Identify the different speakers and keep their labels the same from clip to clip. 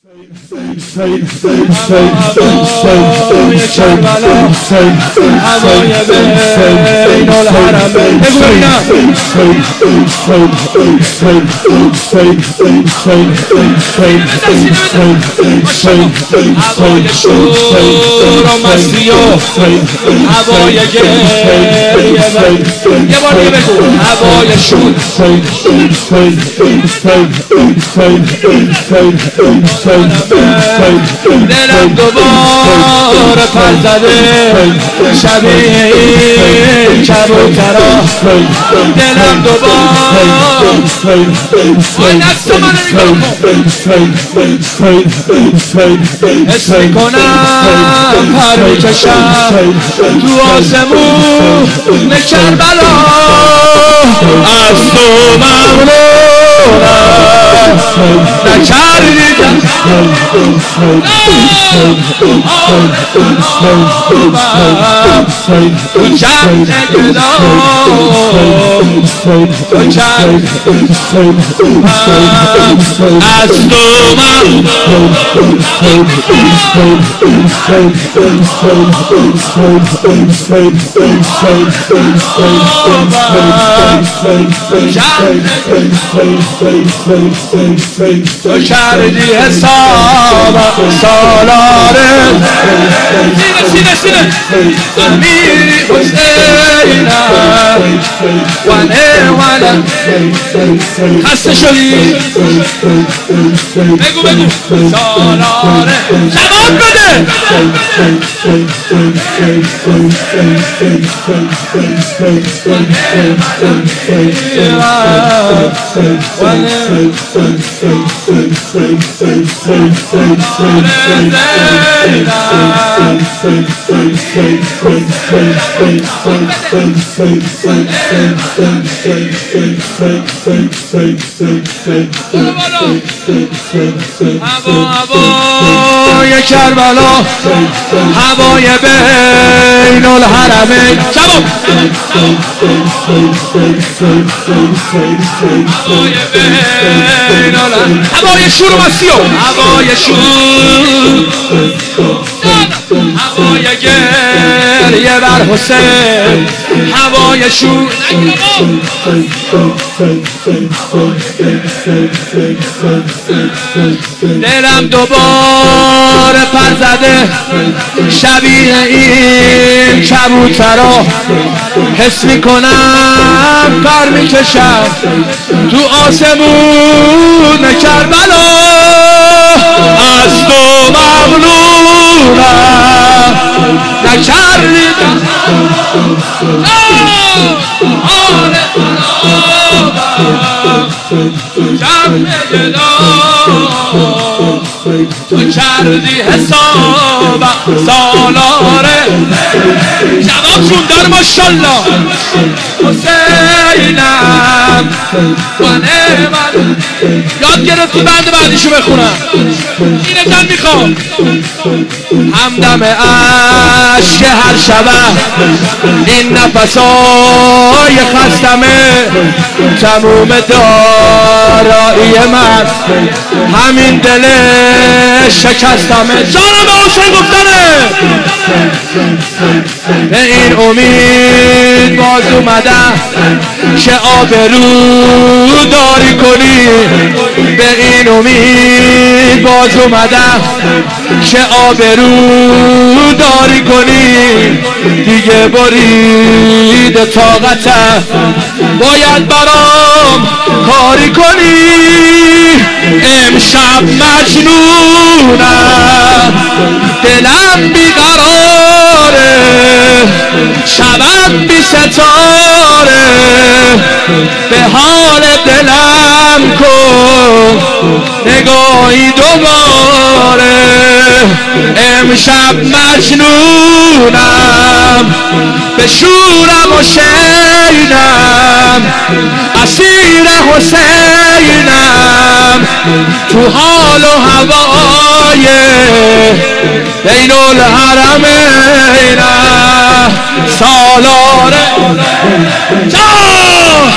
Speaker 1: هوای کربلا هوای بین الحرمین بگو ببینم هوای شور و مستی و هوای گریه یه بار دیگه بگو هوای شور دلم دوباره پر زده شبیه این کبوترا دلم دوباره آی نفس منو نگاه کن حس میکنم پر میکشم تو آسمون کربلا از تو ممنونم نکردیدم تو جمع گدا از تو تو کردی حساب سالاره سینه امیری حسینم ونه خسته شدی بگو سالاره جواب بده هوای کربلا هوای بین الحرمین هوای شور و مستی هوای شور هوای گریه بر حسین هوای شور دلم دوباره پر زده شبیه این کبوترا حس میکنم پر میکشم تو آسمون کربلا از تو ممنونم نکردیدم تو کردی حساب سالاره جواب شوندر ماشالله حسینم ونه من یاد گرفتی بند بعدیشو بخونم اینه جن میخوام همدم عشق هر شبه این نفسای خستمه تموم دارایی من همین دل شکستمه جانم حسین گفتنه به این امید باز اومدم که آبرو داری کنی به این امید باز اومدم که آبرو داری کنی دیگه برید طاقتم باید برام کاری کنی امشب مجنونم دلم بیقراره شبم بی ستاره به حال دلم کن نگاهی دوباره امشب مجنونم به شورم و شینم اسیر حسینم تو حال و هوای بین الحرمین سالاره جا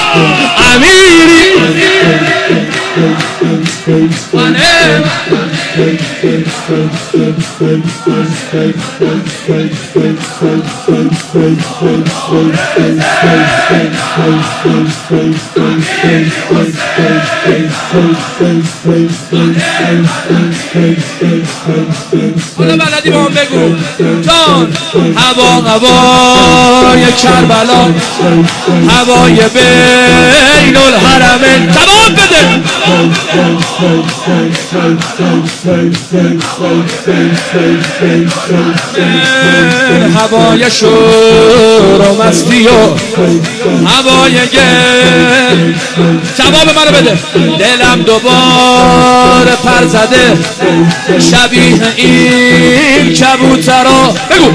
Speaker 1: امیری خدا بلدی با هم بگو جان. هوای کربلا، هوای بین الحرمین. جواب بده. هوای شور و مستی و هوای گل. جواب منو بده. دلم دوباره پر زده شبیه این کبوترا. بگو.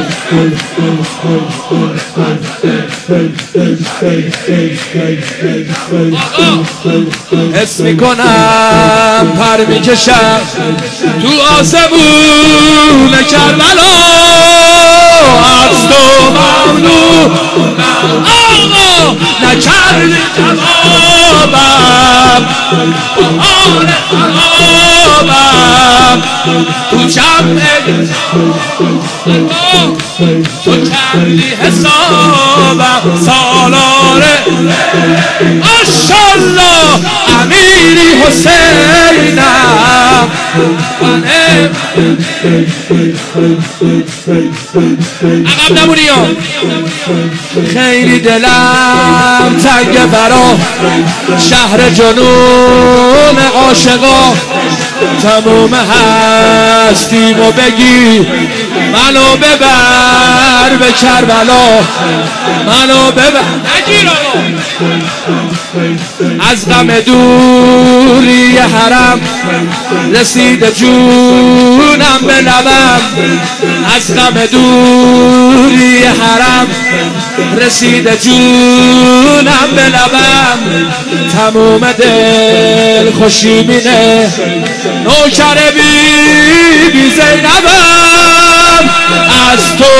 Speaker 1: حس میکنم پر میکشم تو آسمون کربلا. از تو ممنونم آقا نکردی جوابم. آن خرابم تو جمع تو کردی حسابم. سالاره ماشالله امیری حسینم. عقب نمونی ها. خیلی دلم تنگ برا شهر جنون عاشقا. تموم هستیمو بگی منو ببر به کربلا. منو ببر نگیر آقا. از غم دوری حرم رسید جونم به لبم. از غم دوری حرم رسید جونم به لبم. تموم دل خوشی مینه نوکر بی زینبم. از تو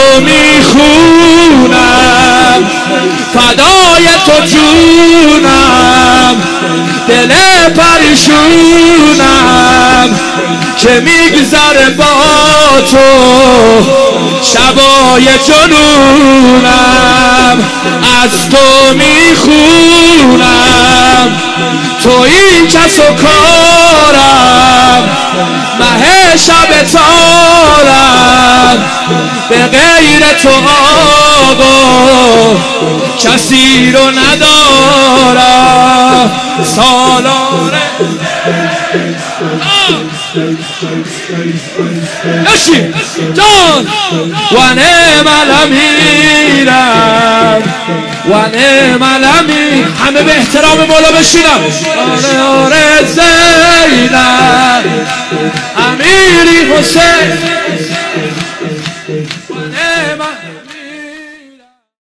Speaker 1: میخونم فدای تو جونم. دل پریشونم که میگذره با تو شبای جنونم. از تو میخونم تو این کس و کارم. مه شب تارم به غیر تو آقا کسی رو ندارم. سالاره یاشی جان و نعم الامیرم و نعم الامیر. همه به احترام مولا بشینم. آره آره زینب امیری حسین.